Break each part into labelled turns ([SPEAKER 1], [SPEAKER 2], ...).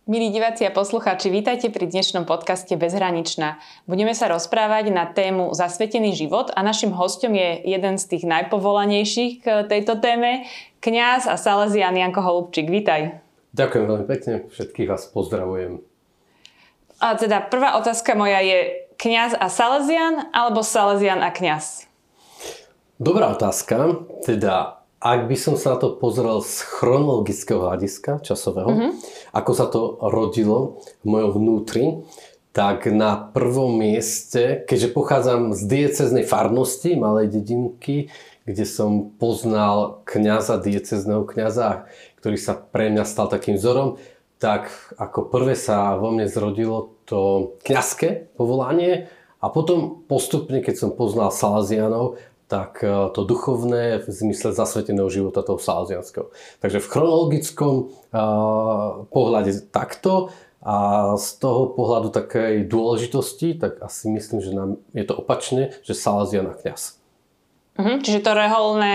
[SPEAKER 1] Milí diváci a poslucháči, vítajte pri dnešnom podcaste Bezhraničná. Budeme sa rozprávať na tému Zasvetený život a našim hosťom je jeden z tých najpovolanejších k tejto téme, kňaz a salezián Janko Holubčík. Vítaj.
[SPEAKER 2] Ďakujem veľmi pekne, všetkých vás pozdravujem.
[SPEAKER 1] A teda prvá otázka moja je kňaz a salezián alebo salezián a kňaz?
[SPEAKER 2] Dobrá otázka, teda ak by som sa na to pozrel z chronologického hľadiska časového, ako sa to rodilo v mojom vnútri, tak na prvom mieste, keďže pochádzam z diecéznej farnosti, malej dedinky, kde som poznal kňaza, diecézneho kňaza, ktorý sa pre mňa stal takým vzorom, tak ako prvé sa vo mne zrodilo to kňazské povolanie a potom postupne, keď som poznal saleziánov, tak to duchovné v zmysle zasveteného života toho saleziánskeho. Takže v chronologickom pohľade takto a z toho pohľadu takej dôležitosti, tak asi myslím, že nám je to opačne, že salezián a kňaz.
[SPEAKER 1] Čiže to reholné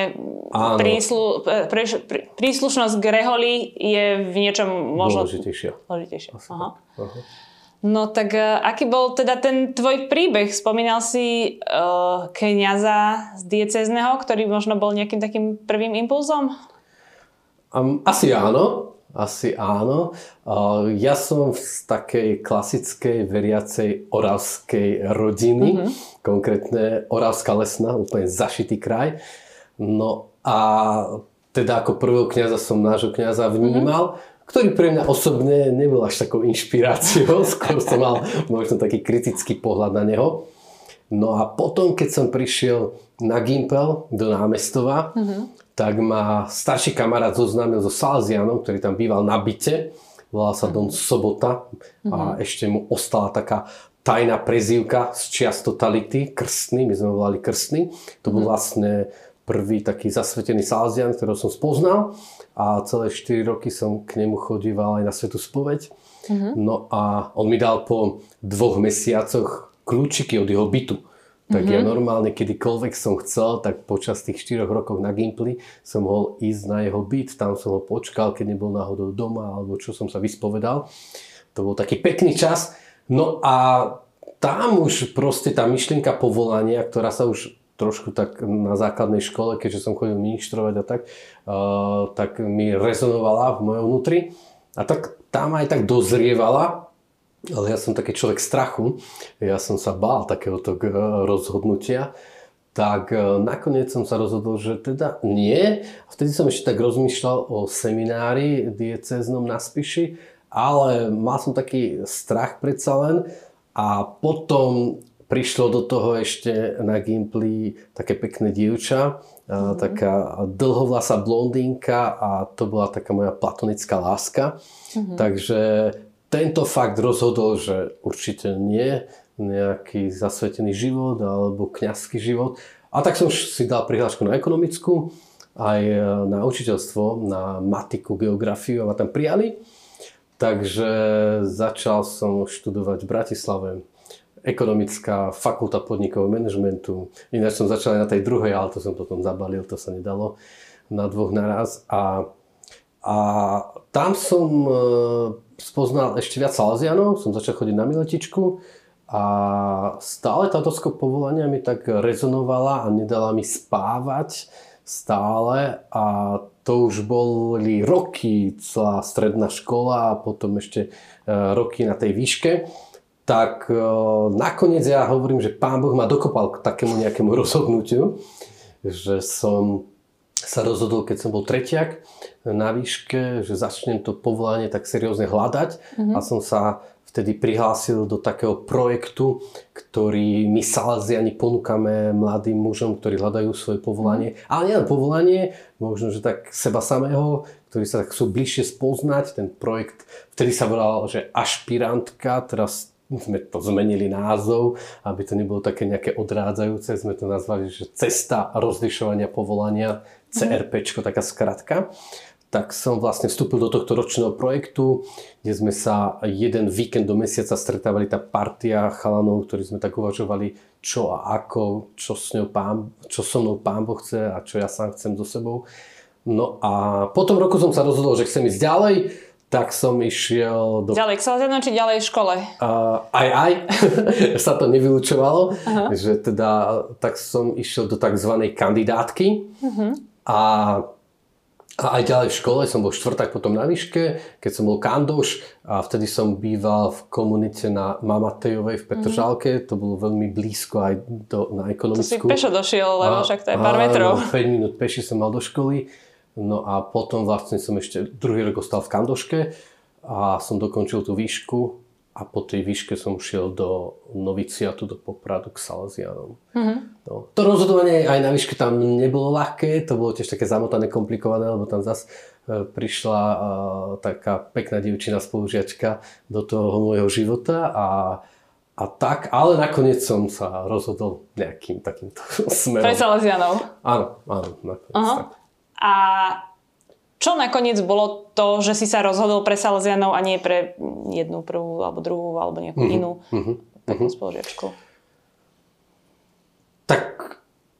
[SPEAKER 1] príslušnosť k reholi je v niečom možno
[SPEAKER 2] dôležitejšia.
[SPEAKER 1] Aha. No tak aký bol teda ten tvoj príbeh? Spomínal si kňaza z diecézneho, ktorý možno bol nejakým takým prvým impulzom?
[SPEAKER 2] Asi áno. Ja som z takej klasickej veriacej oravskej rodiny, konkrétne Oravská Lesná, úplne zašitý kraj. No a teda ako prvého kňaza som nášho kňaza vnímal, ktorý pre mňa osobne nebol až takou inšpiráciou, skôr som mal možno taký kritický pohľad na neho. No a potom, keď som prišiel na Gimpel do Námestova, tak ma starší kamarát zoznámil so saleziánom, ktorý tam býval na byte. Volal sa Don Sobota a ešte mu ostala taká tajná prezývka z čias totality, krstný, my sme ho volali krstný. To bol vlastne prvý taký zasvetený salezián, ktorého som spoznal a celé 4 roky som k nemu chodíval aj na svätú spoveď. No a on mi dal po 2 mesiacoch kľúčiky od jeho bytu. Tak ja normálne, kedykoľvek som chcel, tak počas tých 4 rokov na Gimpli som mohol ísť na jeho byt, tam som ho počkal, keď nebol náhodou doma, alebo čo som sa vyspovedal. To bol taký pekný čas. No a tam už proste tá myšlienka povolania, ktorá sa už trošku tak na základnej škole, keďže som chodil ministrovať a tak mi rezonovala v mojom vnútri. A tak tam aj tak dozrievala, ale ja som taký človek strachu, ja som sa bál takéhoto rozhodnutia, tak nakoniec som sa rozhodol, že teda nie. A vtedy som ešte tak rozmýšľal o seminári diecéznom na Spiši, ale mal som taký strach predsa len a potom prišlo do toho ešte na Gimpli také pekné dievča, taká dlhovlasá blondínka a to bola taká moja platonická láska. Takže tento fakt rozhodol, že určite nie nejaký zasvetený život alebo kňazský život. A tak som si dal prihlášku na ekonomickú, aj na učiteľstvo, na matiku, geografiu a ma tam prijali. Takže začal som študovať v Bratislave. Ekonomická fakulta podnikového manažmentu. Ináč som začal aj na tej druhej, ale to som potom zabalil, to sa nedalo na 2 naraz. A tam som spoznal ešte viac saleziánov, som začal chodiť na Miletičku a stále táto povolania mi tak rezonovala a nedala mi spávať stále a to už boli roky, celá stredná škola a potom ešte roky na tej výške. Tak nakoniec ja hovorím, že Pán Boh ma dokopal k takému nejakému rozhodnutiu, že som sa rozhodol, keď som bol tretiak na výške, že začnem to povolanie tak seriózne hľadať a som sa vtedy prihlásil do takého projektu, ktorý my saleziani ponúkame mladým mužom, ktorí hľadajú svoje povolanie. Ale nielen povolanie, možno, že tak seba samého, ktorí sa tak chcú bližšie spoznať. Ten projekt vtedy sa volal, že Ašpirantka, teraz sme to zmenili názov, aby to nebolo také nejaké odrádzajúce, sme to nazvali, že Cesta rozlišovania povolania, CRPčko, taká skratka. Tak som vlastne vstúpil do tohto ročného projektu, kde sme sa jeden víkend do mesiaca stretávali tá partia chalanov, ktorí sme tak uvažovali, čo a ako, čo so mnou Pán Boh chce a čo ja sám chcem so sebou. No a po tom roku som sa rozhodol, že chcem ísť ďalej, tak som išiel do...
[SPEAKER 1] Ďalej k Salesianom, či ďalej v škole?
[SPEAKER 2] Aj. Sa to nevylučovalo. Že teda, tak som išiel do takzvanej kandidátky. A aj ďalej v škole, som bol štvrták potom na výške, keď som bol kandoš a vtedy som býval v komunite na Mamatejovej v Petržalke. To bolo veľmi blízko aj na ekonomickú.
[SPEAKER 1] To si pešo došiel, lebo však to je pár metrov.
[SPEAKER 2] 5 minút peši som mal do školy. No a potom vlastne som ešte druhý rok ostal v kandoške a som dokončil tú výšku a po tej výške som šiel do noviciatu, do Popradu k Salesianom. No. To rozhodovanie aj na výške tam nebolo ľahké, to bolo tiež také zamotané, komplikované, lebo tam zase prišla taká pekná dievčina spolužiačka do toho môjho života a tak, ale nakoniec som sa rozhodol nejakým takýmto smerom.
[SPEAKER 1] Pre Salesianov?
[SPEAKER 2] Áno, nakoniec tak.
[SPEAKER 1] A čo nakoniec bolo to, že si sa rozhodol pre Salesianov a nie pre jednu prvú alebo druhú alebo nejakú inú takú spolužiačku? Tak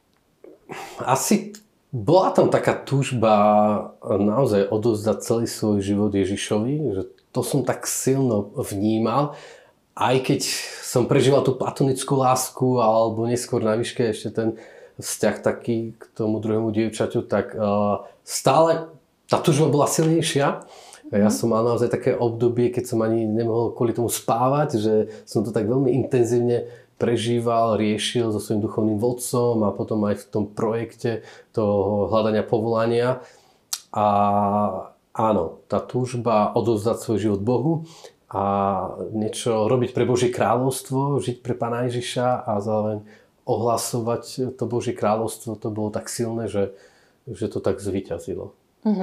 [SPEAKER 2] asi bola tam taká túžba naozaj odovzdať celý svoj život Ježišovi, že to som tak silno vnímal, aj keď som prežíval tú platonickú lásku alebo neskôr na výške ešte ten vzťah taký k tomu druhému dievčaťu, tak stále tá túžba bola silnejšia. Ja som mal naozaj také obdobie, keď som ani nemohol kvôli tomu spávať, že som to tak veľmi intenzívne prežíval, riešil so svojím duchovným vodcom a potom aj v tom projekte toho hľadania povolania. A áno, tá túžba odovzdať svoj život Bohu a niečo robiť pre Božie kráľovstvo, žiť pre Pána Ježiša a zároveň ohlasovať to Božie kráľovstvo, to bolo tak silné, že to tak zvíťazilo.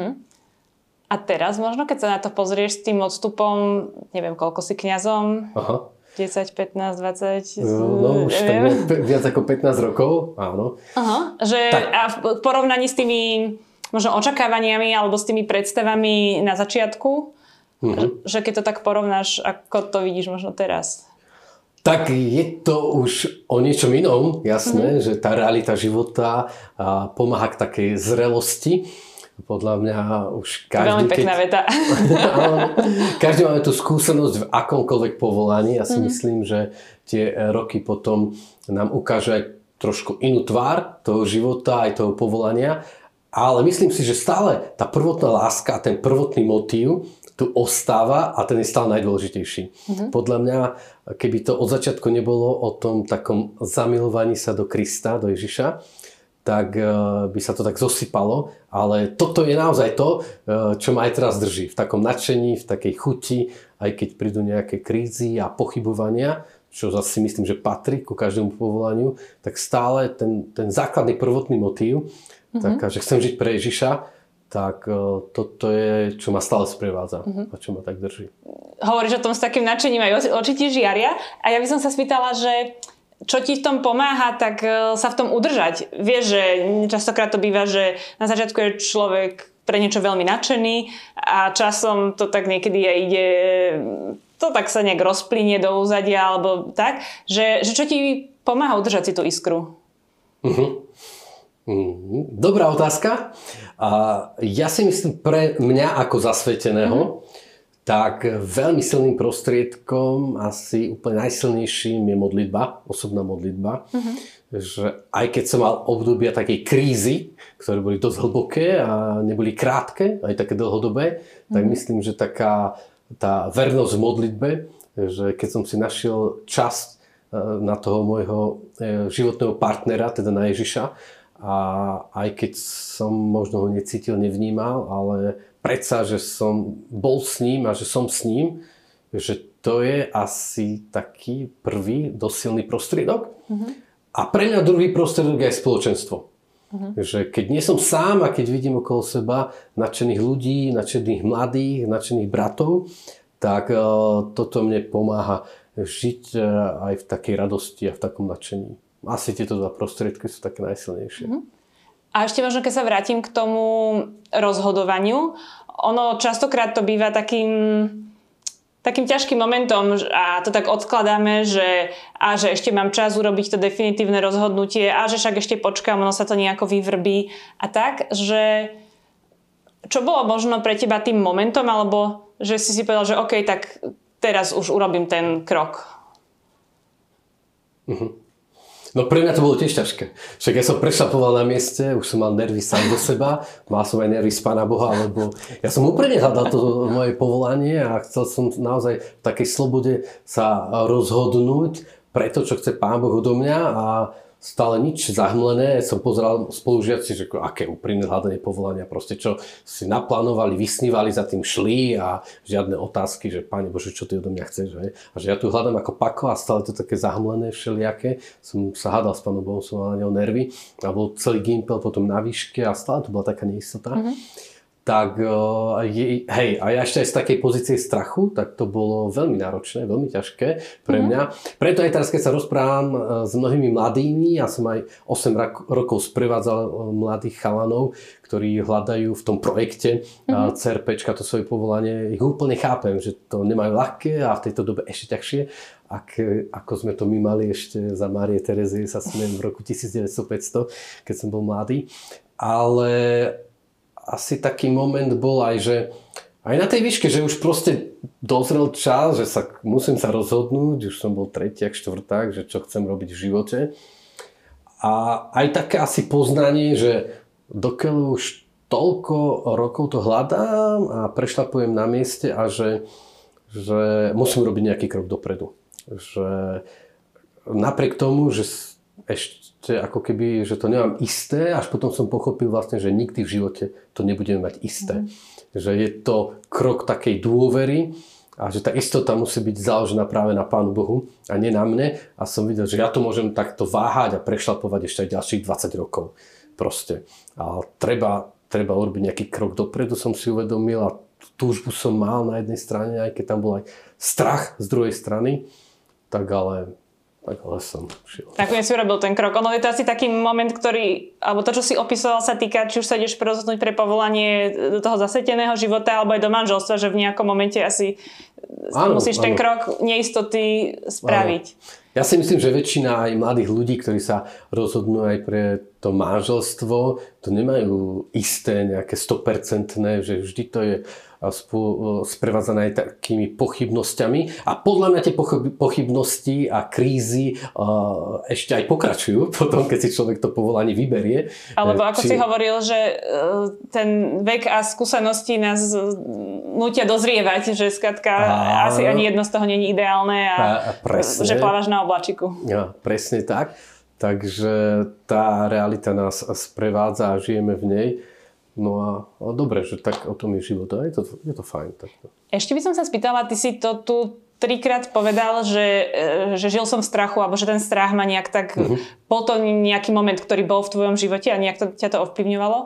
[SPEAKER 1] A teraz možno, keď sa na to pozrieš s tým odstupom, neviem, koľko si kňazom? 10, 15, 20?
[SPEAKER 2] No, už neviem. Tak viac ako 15 rokov, áno.
[SPEAKER 1] A v porovnaní s tými možno očakávaniami alebo s tými predstavami na začiatku, že keď to tak porovnáš, ako to vidíš možno teraz?
[SPEAKER 2] Tak je to už o niečom inom, jasné, že tá realita života pomáha k takej zrelosti. Podľa mňa už každý...
[SPEAKER 1] Veľmi pekná veta.
[SPEAKER 2] Každý máme tú skúsenosť v akomkoľvek povolaní. Ja si myslím, že tie roky potom nám ukážu aj trošku inú tvár toho života, aj toho povolania. Ale myslím si, že stále tá prvotná láska a ten prvotný motív tu ostáva a ten je stále najdôležitejší. Podľa mňa, keby to od začiatku nebolo o tom takom zamilovaní sa do Krista, do Ježiša, tak by sa to tak zosypalo. Ale toto je naozaj to, čo ma aj teraz drží. V takom nadšení, v takej chuti, aj keď prídu nejaké krízy a pochybovania, čo zase myslím, že patrí ku každému povolaniu, tak stále ten základný prvotný motív, taká, že chcem žiť pre Ježiša, tak toto je, čo ma stále sprevádza a čo ma tak drží.
[SPEAKER 1] Hovoríš o tom s takým nadšením, aj oči ti žiaria. A ja by som sa spýtala, že čo ti v tom pomáha, tak sa v tom udržať. Vieš, že častokrát to býva, že na začiatku je človek pre niečo veľmi nadšený a časom to tak niekedy aj ide, to tak sa nejak rozplynie do úzadia alebo tak, že čo ti pomáha udržať si tú iskru?
[SPEAKER 2] Dobrá otázka. Ja si myslím, pre mňa ako zasveteného, tak veľmi silným prostriedkom, asi úplne najsilnejším je modlitba, osobná modlitba. Že aj keď som mal obdobia takej krízy, ktoré boli dosť hlboké a neboli krátke, aj také dlhodobé, tak myslím, že taká tá vernosť v modlitbe, že keď som si našiel čas na toho môjho životného partnera, teda na Ježiša, a aj keď som možno ho necítil, nevnímal, ale predsa, že som bol s ním a že som s ním, že to je asi taký prvý dosť silný prostriedok. A pre mňa druhý prostriedok je spoločenstvo. Že keď nie som sám a keď vidím okolo seba nadšených ľudí, nadšených mladých, nadšených bratov, tak toto mne pomáha žiť aj v takej radosti a v takom nadšení. Asi tieto dva prostriedky sú také najsilnejšie.
[SPEAKER 1] A ešte možno, keď sa vrátim k tomu rozhodovaniu, ono častokrát to býva takým ťažkým momentom a to tak odkladáme, že ešte mám čas urobiť to definitívne rozhodnutie a že však ešte počkám, ono sa to nejako vyvrbí a tak, že čo bolo možno pre teba tým momentom alebo že si povedal, že OK, tak teraz už urobím ten krok?
[SPEAKER 2] No pre mňa to bolo tiež ťažké. Však ja som prešlapoval na mieste, už som mal nervy sám do seba, mal som aj nervy z Pána Boha, lebo ja som úplne hľadal to moje povolanie a chcel som naozaj v takej slobode sa rozhodnúť pre to, čo chce Pán Boh odo mňa a stále nič zahmlené. Som pozeral spolužiaci, že aké úprimné hľadanie povolania, proste čo si naplánovali, vysnívali, za tým šli a žiadne otázky, že Pane Bože, čo ty odo mňa chceš, že? A že ja tu hľadám ako pako a stále to také zahmlené všelijaké. Som sa hádal s Pánom Bohom, som mal na neho nervy a bol celý gimpel potom na výške a stále to bola taká neistota. Tak hej, a ja ešte aj z takej pozície strachu, tak to bolo veľmi náročné, veľmi ťažké pre mňa. Preto aj teraz, keď sa rozprávam s mnohými mladými, ja som aj 8 rokov sprevádzal mladých chalanov, ktorí hľadajú v tom projekte CRPčka, to svoje povolanie, ich úplne chápem, že to nemajú ľahké a v tejto dobe ešte ťažšie. Ako sme to my mali ešte za Márie Terezie, sa smiem, v roku 1900, keď som bol mladý. Ale asi taký moment bol aj, že aj na tej výške, že už proste dozrel čas, že musím sa rozhodnúť, už som bol tretiak, štvrták, že čo chcem robiť v živote. A aj také asi poznanie, že dokiaľ už toľko rokov to hľadám a prešlapujem na mieste a že musím robiť nejaký krok dopredu. Že napriek tomu, že ešte ako keby, že to nemám isté, až potom som pochopil vlastne, že nikdy v živote to nebudeme mať isté. Že je to krok takej dôvery a že tá istota musí byť založená práve na Pánu Bohu a nie na mne. A som videl, že ja to môžem takto váhať a prešlapovať ešte aj ďalších 20 rokov. Proste. A treba urobiť nejaký krok dopredu, som si uvedomil a túžbu som mal na jednej strane, aj keď tam bol aj strach z druhej strany, tak ale som šiel.
[SPEAKER 1] Nakoniec si urobil ten krok. Ono je to asi taký moment, ktorý, alebo to, čo si opisoval, sa týka, či už sa ideš rozhodnúť pre povolanie do toho zasveteného života, alebo aj do manželstva, že v nejakom momente asi musíš ten krok neistoty spraviť.
[SPEAKER 2] Áno. Ja si myslím, že väčšina aj mladých ľudí, ktorí sa rozhodnú aj pre to manželstvo, to nemajú isté, nejaké 100%, že vždy to je sprevádzané aj takými pochybnosťami. A podľa mňa tie pochybnosti a krízy ešte aj pokračujú potom, keď si človek to povolanie vyberie.
[SPEAKER 1] Alebo ako si hovoril, že ten vek a skúsenosti nás nútia dozrievať, že skrátka asi ani jedno z toho nie je ideálne a že plávaš na oblačiku. Ja,
[SPEAKER 2] presne tak. Takže tá realita nás sprevádza a žijeme v nej. No a dobre, že tak o tom je život. Je to fajn. Takto.
[SPEAKER 1] Ešte by som sa spýtala, ty si to tu 3-krát povedal, že žil som v strachu, alebo že ten strach ma nejak tak... Bol to nejaký moment, ktorý bol v tvojom živote a nejak ťa to ovplyvňovalo.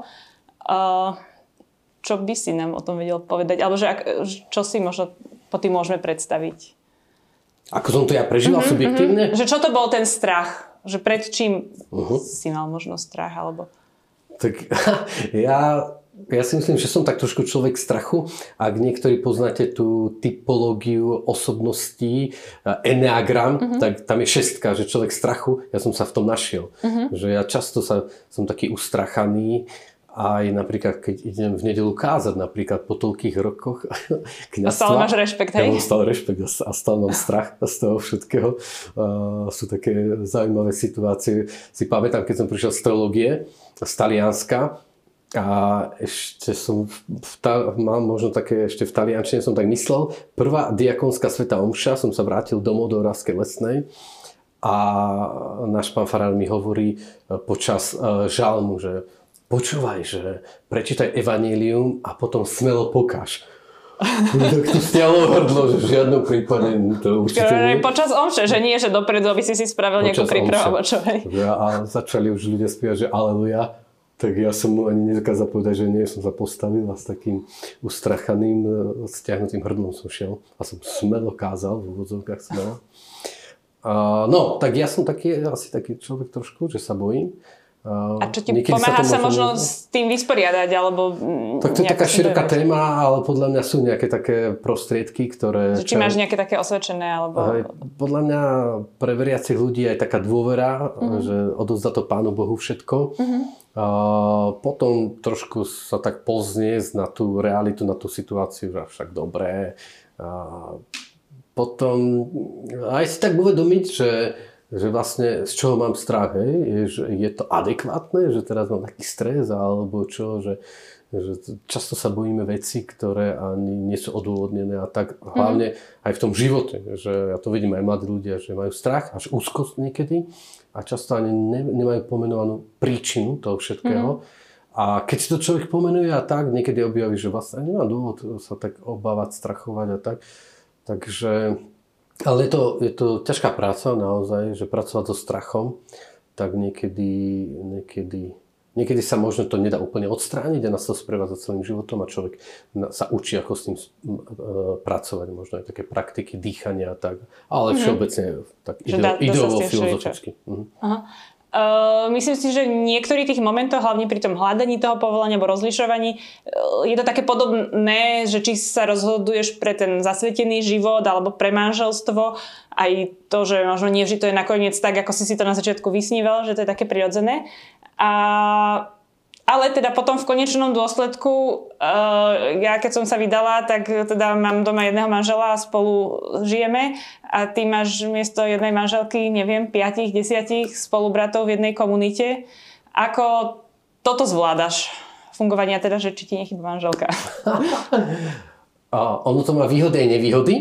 [SPEAKER 1] Čo by si nám o tom vedel povedať? Alebo čo si možno po tým môžeme predstaviť?
[SPEAKER 2] Ako som to ja prežíval subjektívne?
[SPEAKER 1] Že čo to bol ten strach? Že pred čím si mal možno strach? Alebo...
[SPEAKER 2] Tak ja si myslím, že som tak trošku človek strachu. Ak niektorí poznáte tú typológiu osobností, Enneagram, tak tam je 6, že človek strachu, ja som sa v tom našiel. Že ja často som taký ustrachaný, aj napríklad, keď idem v nedeľu kázať, napríklad po toľkých rokoch kňazstva.
[SPEAKER 1] A stále máš rešpekt, hej?
[SPEAKER 2] Ja mám stále rešpekt a stále mám strach z toho všetkého. Sú také zaujímavé situácie. Si pamätám, keď som prišiel z teológie, z Talianska a ešte som mám možno také, ešte v taliančine som tak myslel. Prvá diakonská svätá omša, som sa vrátil domov do Oravskej Lesnej a náš pán farár mi hovorí počas žalmu, že počúvaj, že prečítaj evanjelium a potom smelo pokáž. Tak to stiahlo hrdlo, že v žiadnom prípade to určite nie.
[SPEAKER 1] Počas omše, že nie, že dopredu, aby si spravil nejakú prípravu.
[SPEAKER 2] A začali už ľudia spievať, že aleluja. Tak ja som mu ani nedokázal povedať, že nie, som sa postavil a s takým ustrachaným, stiahnutým hrdlom som šiel. A som smelo kázal, v úvodzovkách smelo. No, tak ja som asi taký človek trošku, že sa bojím.
[SPEAKER 1] A čo ti pomáha sa možno s tým vysporiadať? Alebo
[SPEAKER 2] tak to je taká široká téma, ale podľa mňa sú nejaké také prostriedky, ktoré...
[SPEAKER 1] Či máš nejaké také osvedčené? Alebo...
[SPEAKER 2] Podľa mňa pre veriacich ľudí je taká dôvera, že odovzdá to Pánu Bohu všetko. A potom trošku sa tak pozniesť na tú realitu, na tú situáciu, že však dobré. A potom aj si tak uvedomiť, že vlastne z čoho mám strach, hej? Že je to adekvátne, že teraz mám taký stres, alebo čo, že často sa bojíme veci, ktoré ani nie sú odôvodnené a tak hlavne aj v tom živote, že ja to vidím aj mladí ľudia, že majú strach, až úzkosť niekedy a často ani nemajú pomenovanú príčinu toho všetkého. A keď si to človek pomenuje a tak, niekedy objaví, že vlastne nemá dôvod sa tak obávať, strachovať a tak. Takže, ale je to ťažká práca naozaj, že pracovať so strachom, tak niekedy sa možno to nedá úplne odstrániť a nás to sprevádza celým životom a človek sa učí, ako s tým pracovať. Možno aj také praktiky dýchania a tak. Ale všeobecne tak ideovo-filozoficky.
[SPEAKER 1] Myslím si, že niektorých tých momentov, hlavne pri tom hľadaní toho povolania alebo rozlišovaní, je to také podobné, že či sa rozhoduješ pre ten zasvetený život alebo pre manželstvo, aj to, že možno nie vždy to je nakoniec tak, ako si to na začiatku vysníval, že to je také prirodzené. Ale teda potom v konečnom dôsledku, ja keď som sa vydala, tak teda mám doma jedného manžela a spolu žijeme a ty máš miesto jednej manželky, neviem, 5, 10 spolubratov v jednej komunite. Ako toto zvládaš? Fungovania teda, že či ti nechýba manželka?
[SPEAKER 2] Ono to má výhody aj nevýhody.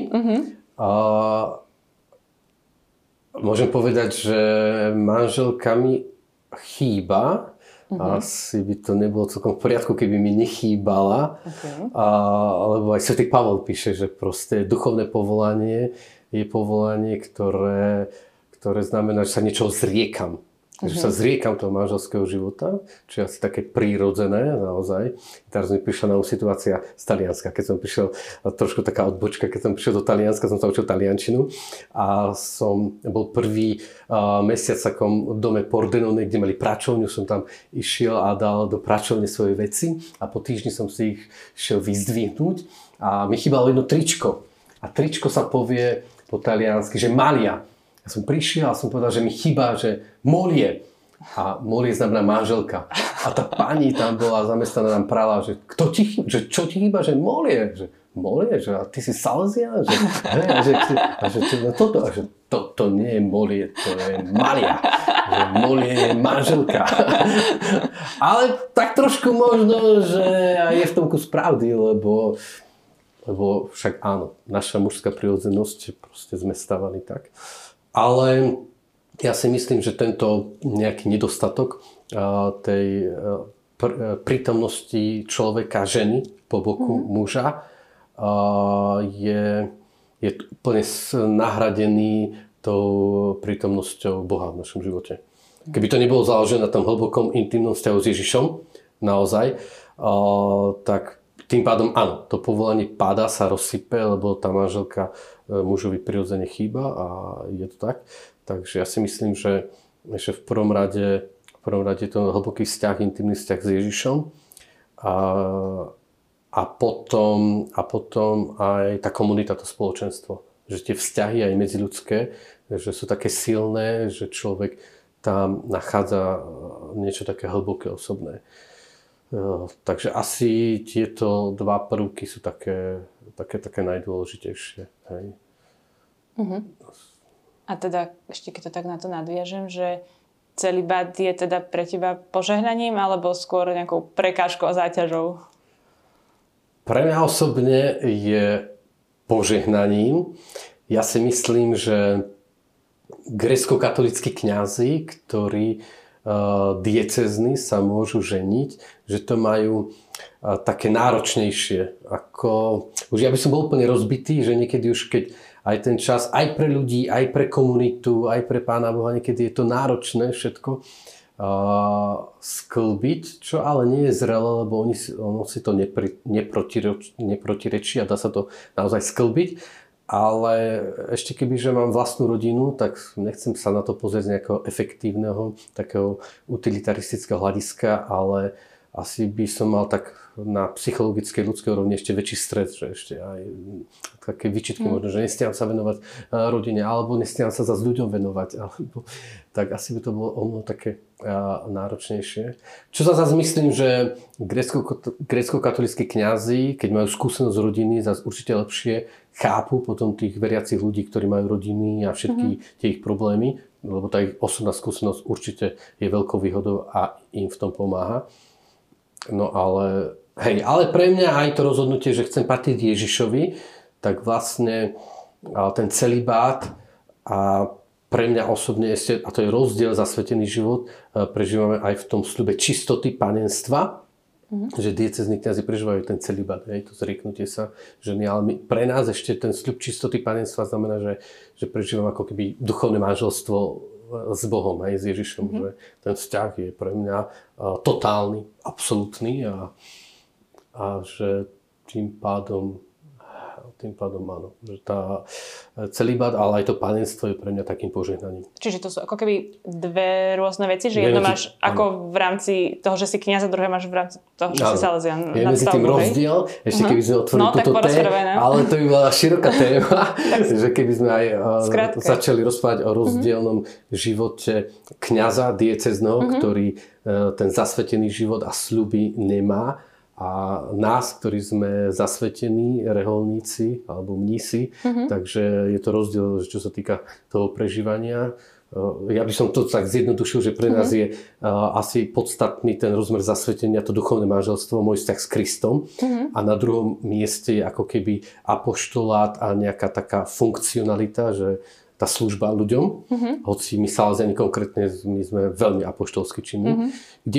[SPEAKER 2] Môžem povedať, že manželka mi chýba. Asi by to nebolo celkom v poriadku, keby mi nechýbala. Lebo aj svätý Pavol píše, že proste duchovné povolanie je povolanie, ktoré znamená, že sa niečoho zriekam. Že sa zriekam toho manželského života, čo je asi také prírodzené naozaj. Teraz mi prišla na situácia z Talianska, keď som prišiel, trošku taká odbočka, keď som prišiel do Talianska, som sa učil taliančinu a som bol prvý mesiac v takom dome Pordenone, kde mali pračovňu, som tam išiel a dal do pračovne svoje veci a po týždni som si ich šiel vyzdvihnúť a mi chýbalo jedno tričko. A tričko sa povie po taliansky, že malia. Ja som prišiel a som povedal, že mi chýba, že molie. A molie znamená manželka. A tá pani tam bola zamestnaná, nám prala, že čo ti chýba, že molie. Že molie? Že a ty si Salesián? To nie je molie, to je malia. Že molie je manželka. Ale tak trošku možno, že je v tom kus pravdy, lebo však áno, naša mužská prirodzenosť, proste sme stávaní tak. Ale ja si myslím, že tento nejaký nedostatok tej prítomnosti človeka, ženy po boku muža je úplne nahradený tou prítomnosťou Boha v našom živote. Keby to nebolo založené na tom hlbokom intimnom vzťahu s Ježišom, naozaj, tak tým pádom áno, to povolanie padá, sa rozsype, lebo tá manželka mužovi prirodzene chýba a je to tak. Takže ja si myslím, že v prvom rade je to hlboký vzťah, intimný vzťah s Ježišom a potom aj tá komunita, to spoločenstvo. Že tie vzťahy aj medziľudské, že sú také silné, že človek tam nachádza niečo také hlboké, osobné. Takže asi tieto dva prvky sú také najdôležitejšie. Hej.
[SPEAKER 1] A teda, ešte keď to tak na to nadviažem, že celibát je teda pre teba požehnaním alebo skôr nejakou prekážkou a záťažou?
[SPEAKER 2] Pre mňa osobne je požehnaním. Ja si myslím, že grécko-katolícki kňazi, ktorí diecézni sa môžu ženiť, že to majú také náročnejšie. Už ja by som bol úplne rozbitý, že niekedy už keď aj ten čas, aj pre ľudí, aj pre komunitu, aj pre Pána Boha, niekedy je to náročné všetko sklbiť, čo ale nie je zrelé, lebo ono si to neprotirečí a dá sa to naozaj sklbiť. Ale ešte kebyže mám vlastnú rodinu, tak nechcem sa na to pozrieť z nejakého efektívneho, takého utilitaristického hľadiska, ale asi by som mal tak na psychologickej ľudskej úrovni ešte väčší stres, že ešte aj také výčitky možno, že nestiam sa venovať rodine, alebo nestiam sa zase ľuďom venovať, alebo tak asi by to bolo ono také náročnejšie. Čo sa zase myslím, že grécko-katolícki kňazi, keď majú skúsenosť z rodiny, zase určite lepšie chápu potom tých veriacich ľudí, ktorí majú rodiny a všetky tie ich problémy, lebo tá ich osobná skúsenosť určite je veľkou výhodou a im v tom pomáha. No ale, ale pre mňa aj to rozhodnutie, že chcem patriť Ježišovi, tak vlastne ten celibát a pre mňa osobne ešte, a to je rozdiel zasvetený život, prežívame aj v tom sľube čistoty panenstva, že diecézni kňazi prežívajú ten celibát, to zrieknutie sa ženy, ale pre nás ešte ten sľub čistoty panenstva znamená, že prežívame ako keby duchovné manželstvo s Bohom, s Ježišom, že ten vzťah je pre mňa totálny, absolútny a že tým pádom áno, že tá celibát, ale aj to panenstvo je pre mňa takým požehnaním.
[SPEAKER 1] Čiže to sú ako keby dve rôzne veci, že jedno máš ako v rámci toho, že si kňaz a druhé máš v rámci toho, že si Salesián.
[SPEAKER 2] Je medzi tým rozdiel, ešte keby sme otvorili túto tému, ale to by bola široká téma, že keby sme aj začali rozprávať o rozdielnom živote kňaza diecézneho, ktorý ten zasvetený život a sľuby nemá, a nás, ktorí sme zasvetení, reholníci alebo mnísi, takže je to rozdiel, čo sa týka toho prežívania. Ja by som to tak zjednodušil, že pre nás je asi podstatný ten rozmer zasvetenia, to duchovné manželstvo, môj vzťah s Kristom. A na druhom mieste je ako keby apoštolát a nejaká taká funkcionalita, že tá služba ľuďom, hoci my Salesiani konkrétne, my sme veľmi apoštolsky činní.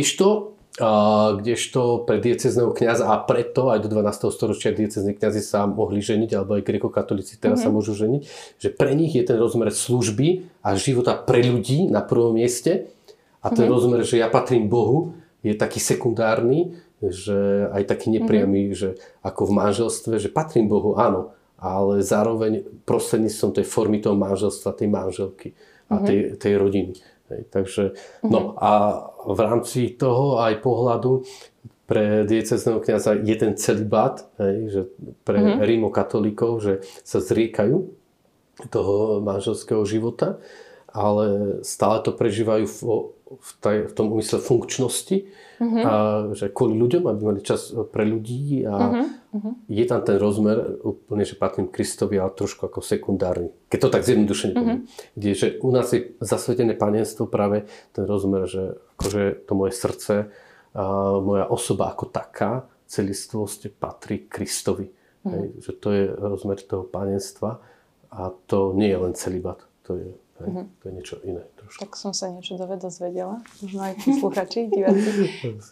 [SPEAKER 2] Kdežto pre diecézneho kňaza a preto aj do 12. storočia diecézni kňazi sa mohli ženiť, alebo aj grékokatolíci teraz sa môžu ženiť, že pre nich je ten rozmer služby a života pre ľudí na prvom mieste a ten rozmer, že ja patrím Bohu, je taký sekundárny, že aj taký nepriamy, že ako v manželstve, že patrím Bohu, áno, ale zároveň prostredníctvom tej formy toho manželstva, tej manželky a tej rodiny. Takže, no a v rámci toho aj pohľadu pre diecézneho kňaza je ten celibát, že pre rímokatolíkov, že sa zriekajú toho manželského života, ale stále to prežívajú v tom úmysle funkčnosti, a že kvôli ľuďom, aby mali čas pre ľudí a je tam ten rozmer úplne, že patrím Kristovi, ale trošku ako sekundárny. Keď to tak zjednodušene poviem. Že u nás je zasvetené panenstvo práve ten rozmer, že akože to moje srdce, moja osoba ako taká, celistvosť patrí Kristovi. Že to je rozmer toho panenstva a to nie je len celibát. To je niečo iné. Trošku.
[SPEAKER 1] Tak som sa niečo dozvedela. Možno aj posluchači, diváci.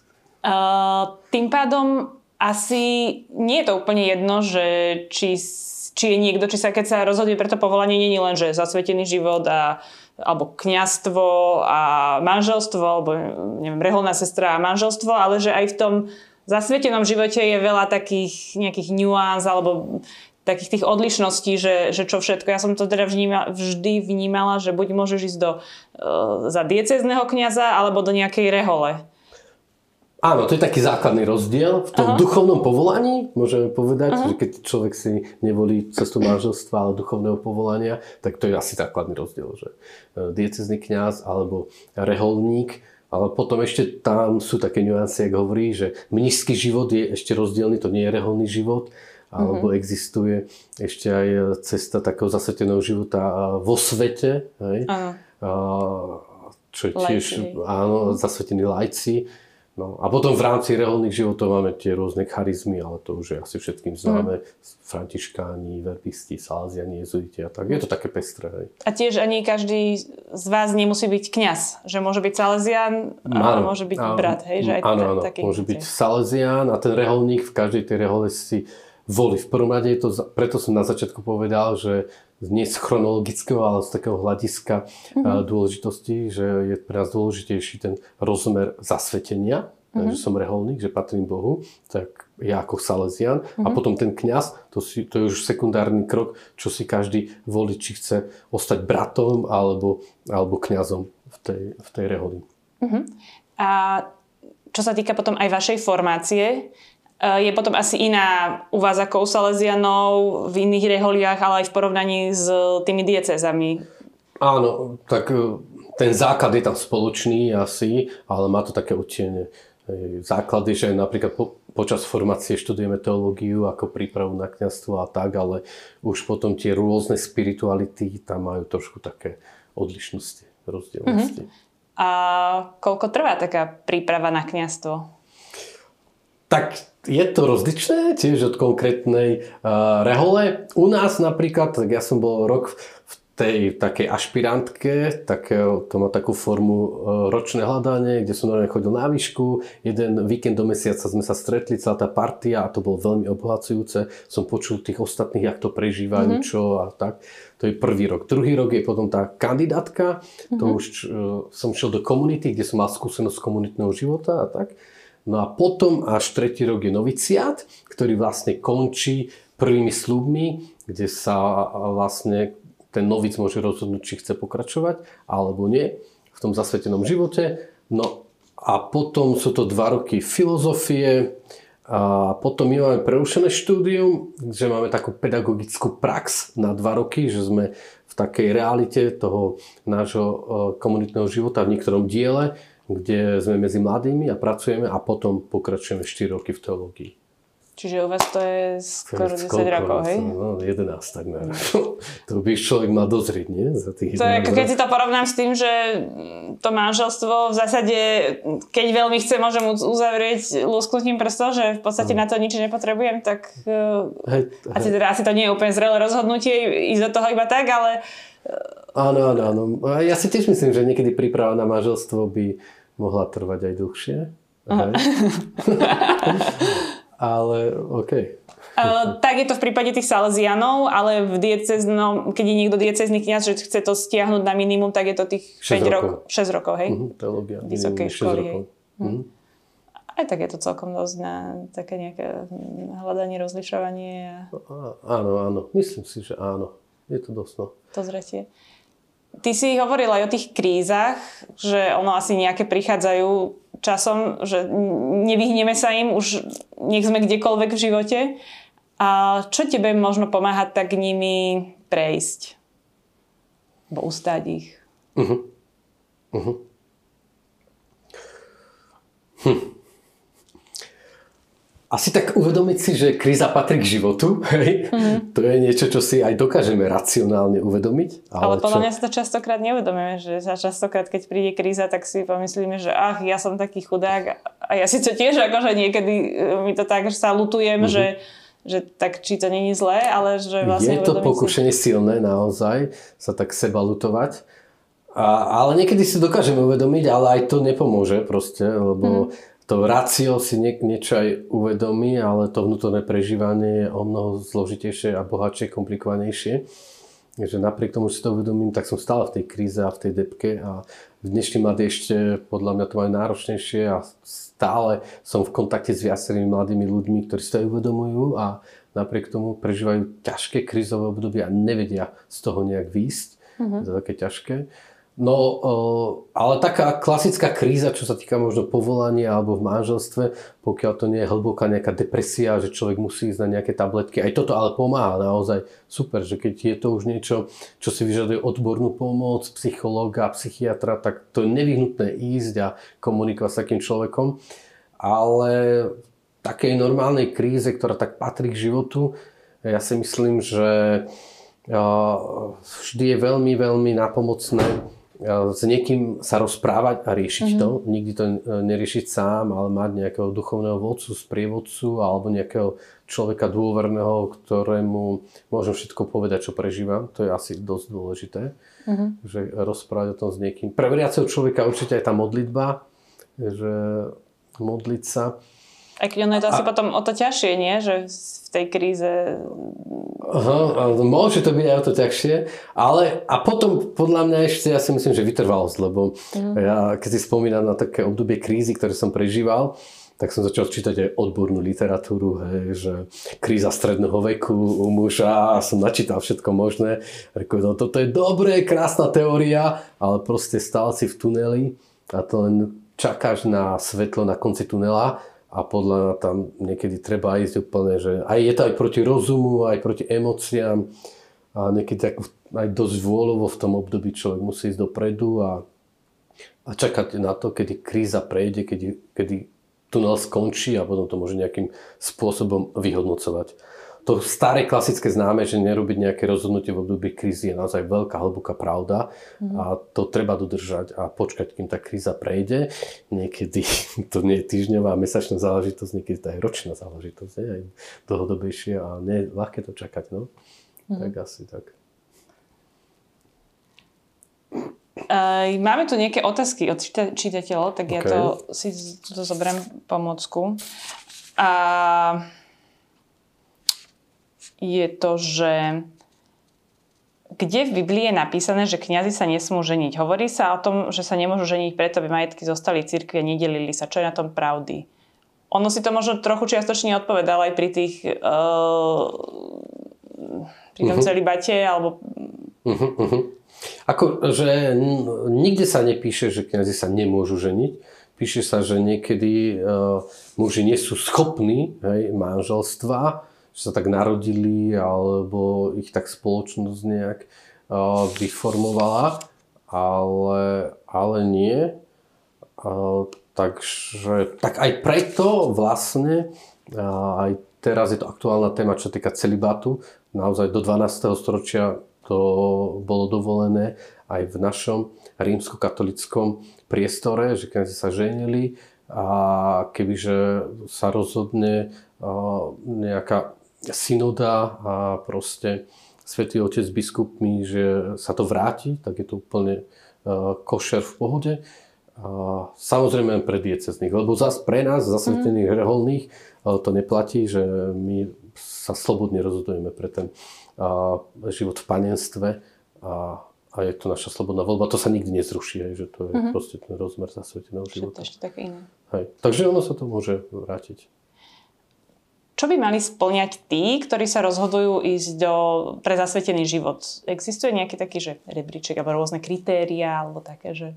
[SPEAKER 1] Tým pádom asi nie je to úplne jedno, že či je niekto, keď sa rozhodne pre to povolanie, nie je len, že zasvetený život alebo kňazstvo a manželstvo, alebo neviem, reholná sestra a manželstvo, ale že aj v tom zasvetenom živote je veľa takých nejakých nuans alebo takých tých odlišností, že čo všetko. Ja som to teda vždy vnímala, že buď môžeš ísť za diecézneho kňaza, alebo do nejakej rehole.
[SPEAKER 2] Áno, to je taký základný rozdiel. V tom duchovnom povolaní, môžeme povedať, že keď človek si nevolí cestu manželstva, ale duchovného povolania, tak to je asi základný rozdiel. Že diecézny kňaz alebo reholník, ale potom ešte tam sú také nuancy, jak hovorí, že mníšsky život je ešte rozdielny, to nie je reholný život, alebo existuje ešte aj cesta takého zasveteného života vo svete, čo je tiež zasvetení laici. No, a potom v rámci reholných životov máme tie rôzne charizmy, ale to už je asi všetkým známe. Františkáni, verbisti, salesiani, jezuiti a tak. Je to také pestré. Hej.
[SPEAKER 1] A tiež ani každý z vás nemusí byť kňaz. Že môže byť salesián a môže byť brat. Hej? Že aj
[SPEAKER 2] áno, môže byť salesián a ten reholník v každej tej rehole si volí. V prvom rade je to, preto som na začiatku povedal, že nie z chronologického, ale z takého hľadiska dôležitosti, že je pre nás dôležitejší ten rozmer zasvetenia, že som reholník, že patrím Bohu, tak ja ako salesián. A potom ten kňaz, to je už sekundárny krok, čo si každý volí, či chce ostať bratom alebo kňazom v tej reholi.
[SPEAKER 1] A čo sa týka potom aj vašej formácie, je potom asi iná u vás ako u Salesianov, v iných reholiach, ale aj v porovnaní s tými diecézami.
[SPEAKER 2] Áno, tak ten základ je tam spoločný asi, ale má to také odtiene. Základy, že napríklad počas formácie študujeme teológiu ako prípravu na kňazstvo a tak, ale už potom tie rôzne spirituality tam majú trošku také odlišnosti, rozdielnosti.
[SPEAKER 1] A koľko trvá taká príprava na kňazstvo?
[SPEAKER 2] Tak je to rozličné, tiež od konkrétnej rehole. U nás napríklad, tak ja som bol rok v tej takej ašpirantke, to má takú formu ročné hľadanie, kde som normálne chodil na výšku. Jeden víkend do mesiaca sme sa stretli, celá tá partia, a to bolo veľmi obohacujúce. Som počul tých ostatných, jak to prežívajú, čo a tak. To je prvý rok. Druhý rok je potom tá kandidátka. To už som šiel do komunity, kde som mal skúsenosť komunitného života a tak. No a potom až tretí rok je noviciát, ktorý vlastne končí prvými sľubmi, kde sa vlastne ten novic môže rozhodnúť, či chce pokračovať alebo nie v tom zasvetenom živote. No a potom sú to 2 roky filozofie a potom my máme prerušené štúdium, že máme takú pedagogickú prax na 2 roky, že sme v takej realite toho nášho komunitného života v niektorom diele, kde sme medzi mladými a pracujeme a potom pokračujeme 4 roky v teológii.
[SPEAKER 1] Čiže u vás to je skoro 10 rokov, hej?
[SPEAKER 2] No, 11 takmer. To by človek mal dozrieť, nie? Za tých
[SPEAKER 1] to je, keď si to porovnám s tým, že to manželstvo v zásade, keď veľmi chce, môžem uzavrieť lusknutím prstov, že v podstate na to nič nepotrebujem, tak asi to nie je úplne zrelé rozhodnutie ísť do toho iba tak, ale...
[SPEAKER 2] Áno. Ja si tiež myslím, že niekedy príprava na manželstvo by mohla trvať aj dlhšie. Ale okej.
[SPEAKER 1] Tak je to v prípade tých Salesianov, ale v diecéznom, keď je niekto diecézny kňaz, že chce to stiahnuť na minimum, tak je to tých 6 rokov, hej?
[SPEAKER 2] Teológia.
[SPEAKER 1] Vysokej školy, hej. Aj tak je to celkom dosť na také nejaké hľadanie, rozlišovanie.
[SPEAKER 2] Áno. Myslím si, že áno. Je to dosť, no.
[SPEAKER 1] To zretie. Ty si hovoril aj o tých krízach, že ono asi nejaké prichádzajú časom, že nevyhneme sa im, už nech sme kdekoľvek v živote. A čo tebe možno pomáha tak nimi prejsť? Bo ustáť ich?
[SPEAKER 2] Asi tak uvedomiť si, že kríza patrí k životu. Hej? To je niečo, čo si aj dokážeme racionálne uvedomiť.
[SPEAKER 1] Ale podľa mňa sa to častokrát neuvedomíme, že sa častokrát, keď príde kríza, tak si pomyslíme, že ja som taký chudák a ja si to tiež akože niekedy mi to tak, že sa lutujem, že tak či to není zlé, ale že vlastne
[SPEAKER 2] je to pokušenie silné naozaj sa tak seba lutovať. Ale niekedy si dokážeme uvedomiť, ale aj to nepomôže proste, lebo to rácio si niečo aj uvedomí, ale to vnútorné prežívanie je o mnoho zložitejšie a bohatšie, komplikovanejšie. Takže napriek tomu, že si to uvedomím, tak som stále v tej kríze a v tej depke a v dnešní mladí ešte podľa mňa to majú náročnejšie a stále som v kontakte s viacerými mladými ľuďmi, ktorí si to uvedomujú a napriek tomu prežívajú ťažké krízové obdobie a nevedia z toho nejak výjsť. To je také ťažké. No, ale taká klasická kríza, čo sa týka možno povolania alebo v manželstve, pokiaľ to nie je hlboká nejaká depresia, že človek musí ísť na nejaké tabletky, aj toto ale pomáha naozaj super, že keď je to už niečo, čo si vyžaduje odbornú pomoc, psychológa, psychiatra, tak to je nevyhnutné ísť a komunikovať s takým človekom. Ale v takej normálnej kríze, ktorá tak patrí k životu, ja si myslím, že vždy je veľmi, veľmi nápomocné s niekým sa rozprávať a riešiť to. Nikdy to neriešiť sám, ale mať nejakého duchovného vodcu, sprievodcu alebo nejakého človeka dôverného, ktorému môžem všetko povedať, čo prežívam. To je asi dosť dôležité, že rozprávať o tom s niekým. Pre veriaceho človeka určite aj tá modlitba, že modliť sa.
[SPEAKER 1] Aj keď ono je to asi potom o to ťažšie, nie? Že v tej kríze...
[SPEAKER 2] Môže to byť aj o to ťažšie, ale a potom podľa mňa ešte ja si myslím, že vytrvalosť, lebo ja keď si spomínam na také obdobie krízy, ktoré som prežíval, tak som začal čítať aj odbornú literatúru, že kríza stredného veku u muža a som načítal všetko možné. Rekoval, no toto je dobré, krásna teória, ale proste stál si v tuneli a to len čakáš na svetlo na konci tunela a podľa mňa tam niekedy treba ísť úplne, že aj je to aj proti rozumu, aj proti emóciám a niekedy aj dosť vôľovo v tom období človek musí ísť dopredu a čakať na to, kedy kríza prejde, kedy tunel skončí a potom to môže nejakým spôsobom vyhodnocovať. To staré klasické známe, že nerobiť nejaké rozhodnutie v období krízy je naozaj veľká, hlboká pravda a to treba dodržať a počkať, kým tá kríza prejde. Niekedy to nie je týždňová, mesačná záležitosť, niekedy to je ročná záležitosť, aj dlhodobejšie a nie je ľahké to čakať. No? Tak asi tak.
[SPEAKER 1] Máme tu nejaké otázky od čitateľov, tak ja to si tu zoberiem pomôcku. Je to, že kde v Biblii je napísané, že kňazi sa nesmú ženiť. Hovorí sa o tom, že sa nemôžu ženiť preto, aby majetky zostali cirkvi a nedelili sa. Čo je na tom pravdy? Ono si to možno trochu čiastočne odpovedalo aj pri tých pri tom celibate, alebo...
[SPEAKER 2] Akože nikde sa nepíše, že kňazi sa nemôžu ženiť. Píše sa, že niekedy muži nie sú schopní manželstva, že sa tak narodili, alebo ich tak spoločnosť nejak vyformovala, ale nie. Takže tak aj preto vlastne, aj teraz je to aktuálna téma, čo týka celibátu. Naozaj do 12. storočia to bolo dovolené aj v našom rímskokatolickom priestore, že kňazi sa ženili a kebyže sa rozhodne nejaká synoda a proste Svätý Otec s biskupmi, že sa to vráti, tak je to úplne košer v pohode. Samozrejme pre diecéznych, lebo zase pre nás, zasvetených reholných, to neplatí, že my sa slobodne rozhodujeme pre ten život v panenstve a je to naša slobodná voľba. To sa nikdy nezruší, že to je proste ten rozmer zasveteného života.
[SPEAKER 1] To ešte také iné.
[SPEAKER 2] Takže ono sa to môže vrátiť.
[SPEAKER 1] Čo by mali spĺňať tí, ktorí sa rozhodujú ísť pre zasvetený život? Existuje nejaký taký, že rebríček alebo rôzne kritériá alebo také, že...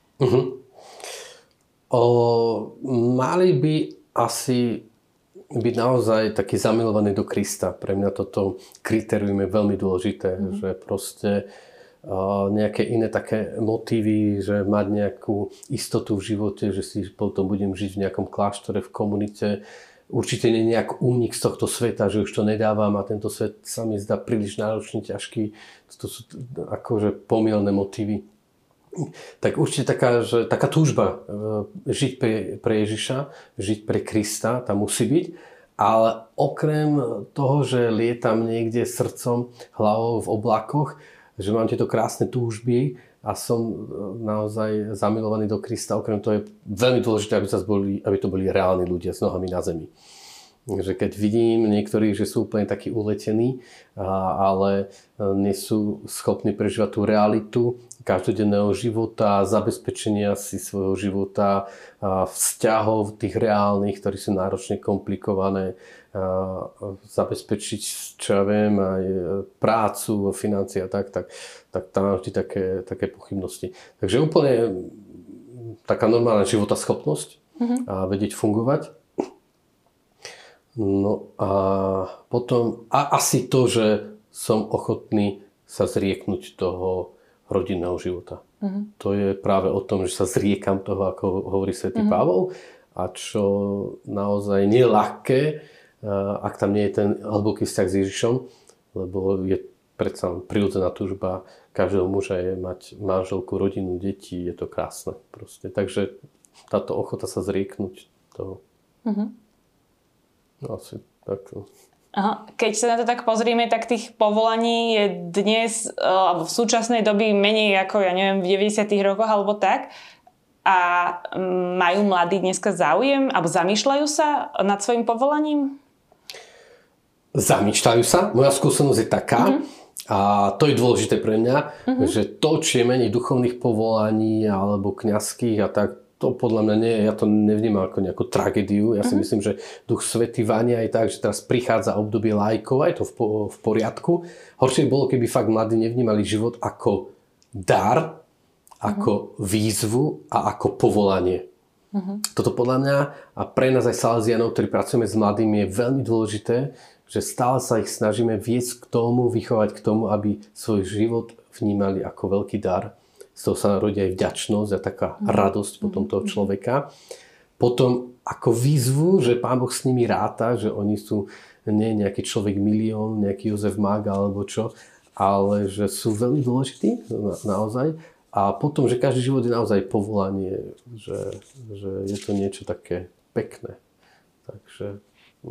[SPEAKER 2] Mali by asi byť naozaj taký zamilovaný do Krista. Pre mňa toto kritérium je veľmi dôležité, že proste nejaké iné také motívy, že mať nejakú istotu v živote, že si potom budem žiť v nejakom kláštore, v komunite. Určite nie nejak únik z tohto sveta, že už to nedávam a tento svet sa mi zdá príliš náročný, ťažký. To sú akože pomylné motívy. Tak určite taká túžba žiť pre Ježiša, žiť pre Krista, tam musí byť. Ale okrem toho, že lietam niekde srdcom, hlavou v oblakoch, že mám tieto krásne túžby a som naozaj zamilovaný do Krista, okrem toho je veľmi dôležité, aby to boli reálni ľudia s nohami na zemi. Že keď vidím niektorých, že sú úplne takí uletení, ale nie sú schopní prežívať tú realitu každodenného života, zabezpečenia si svojho života, vzťahov tých reálnych, ktorí sú náročne komplikované, zabezpečiť, čo ja viem, aj prácu, financie a tak tam mám vždy také pochybnosti. Takže úplne taká normálna životaschopnosť a vedieť fungovať. No a potom asi to, že som ochotný sa zrieknúť toho rodinného života. To je práve o tom, že sa zriekam toho, ako hovorí svätý Pavol, a čo naozaj nie je ľahké, ak tam nie je ten hlboký vzťah s Ježišom, lebo je predsa prirodzená túžba každého muža je mať manželku, rodinu, deti, je to krásne proste. Takže táto ochota sa zrieknúť toho. Asi takto.
[SPEAKER 1] Keď sa na to tak pozrieme, tak tých povolaní je dnes, alebo v súčasnej doby menej ako, ja neviem, v 90. rokoch alebo tak. A majú mladí dneska záujem, alebo zamýšľajú sa nad svojim povolaním?
[SPEAKER 2] Zamýšľajú sa. Moja skúsenosť je taká, a to je dôležité pre mňa, že to, či je menej duchovných povolaní alebo kňazských a tak, to podľa mňa nie je, ja to nevnímam ako nejakú tragédiu. Ja si myslím, že Duch Svätý vania aj tak, že teraz prichádza obdobie laikov, aj to v poriadku. Horšie bolo, keby fakt mladí nevnímali život ako dar, ako výzvu a ako povolanie. Toto podľa mňa a pre nás aj Salesianov, ktorí pracujeme s mladými, je veľmi dôležité, že stále sa ich snažíme viesť k tomu, vychovať k tomu, aby svoj život vnímali ako veľký dar. Z toho sa narodí aj vďačnosť a taká radosť potom toho človeka. Potom ako výzvu, že Pán Boh s nimi ráta, že oni sú nie nejaký človek milión, nejaký Jozef Mága alebo čo, ale že sú veľmi dôležití naozaj. A potom, že každý život je naozaj povolanie, že je to niečo také pekné. Takže,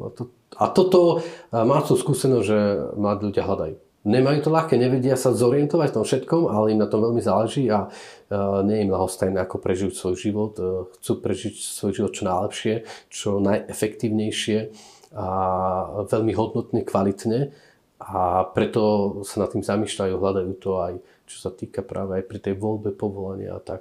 [SPEAKER 2] toto mám tú skúsenosť, že mladí ľudia hľadajú. Nemajú to ľahké, nevedia sa zorientovať v tom všetkom, ale im na tom veľmi záleží a nie je im ľahostajné, ako prežijú svoj život. Chcú prežiť svoj život čo najlepšie, čo najefektívnejšie a veľmi hodnotne, kvalitne. A preto sa nad tým zamýšľajú, hľadajú to aj, čo sa týka práve aj pri tej voľbe povolania a tak.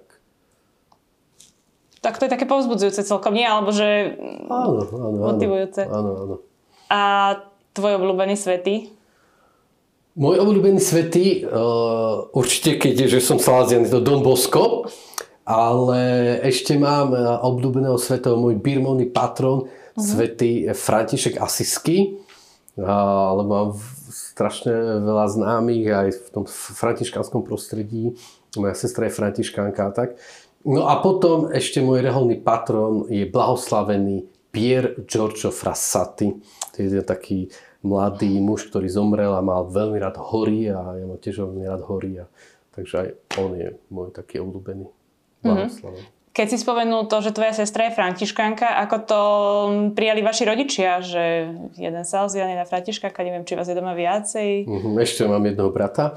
[SPEAKER 1] Tak to je také povzbudzujúce celkom, nie? Alebo že motivujúce.
[SPEAKER 2] Áno.
[SPEAKER 1] A tvoj obľúbený svätý?
[SPEAKER 2] Môj obľúbený svätý, určite keďže som Salesian, je to Don Bosco, ale ešte mám obľúbeného svätého, môj birmovný patron, svätý František Asisky, ale mám strašne veľa známych aj v tom františkánskom prostredí. Moja sestra je františkánka a tak. No a potom ešte môj reholný patron je blahoslavený Pier Giorgio Frassati. To je taký mladý muž, ktorý zomrel a mal veľmi rád hory a ja mám tiež veľmi rád hory. Takže aj on je môj taký obľúbený blahoslavený.
[SPEAKER 1] Keď si spomenul to, že tvoja sestra je františkánka, ako to prijali vaši rodičia? Že jeden Salesian, jedna františkánka, neviem, či vás je doma viacej?
[SPEAKER 2] Ešte mám jedného brata.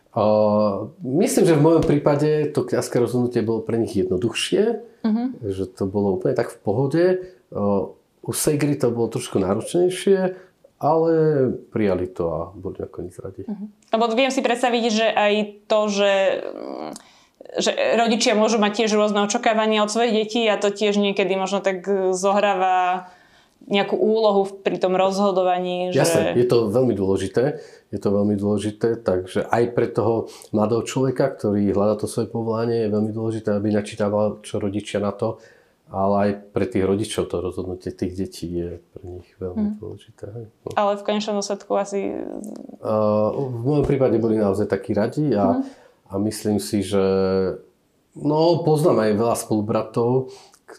[SPEAKER 2] Myslím, že v mojom prípade to kňazské rozhodnutie bolo pre nich jednoduchšie. Že to bolo úplne tak v pohode. U Segry to bolo trošku náročnejšie, ale prijali to a boli nakoniec radi.
[SPEAKER 1] Lebo viem si predstaviť, že aj to, že rodičia môžu mať tiež rôzne očakávania od svojich detí a to tiež niekedy možno tak zohráva nejakú úlohu pri tom rozhodovaní.
[SPEAKER 2] Jasné, je to veľmi dôležité. Takže aj pre toho mladého človeka, ktorý hľadá to svoje povolanie, je veľmi dôležité, aby načítaval, čo rodičia na to, ale aj pre tých rodičov to rozhodnutie tých detí je pre nich veľmi dôležité. No.
[SPEAKER 1] Ale v konečnom dôsledku asi...
[SPEAKER 2] V mojom prípade boli naozaj takí radi a myslím si, že poznám aj veľa spolubratov,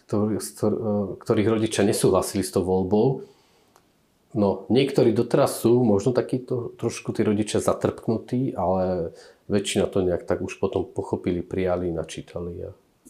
[SPEAKER 2] ktorých rodičia nesúhlasili s tou voľbou. No, niektorí doteraz sú možno takíto trošku tí rodičia zatrpknutí, ale väčšina to nejak tak už potom pochopili, prijali, načítali.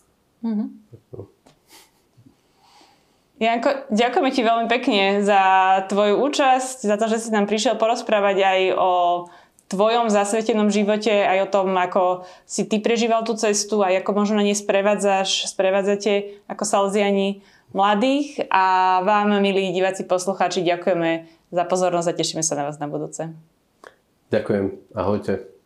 [SPEAKER 1] Janko, ďakujeme ti veľmi pekne za tvoju účasť, za to, že si nám prišiel porozprávať aj o tvojom zasvetenom živote, aj o tom, ako si ty prežíval tú cestu a ako možno na nej sprevádzate ako Salesiani mladých. A vám, milí diváci, poslucháči, ďakujeme za pozornosť a tešíme sa na vás na budúce.
[SPEAKER 2] Ďakujem. Ahojte.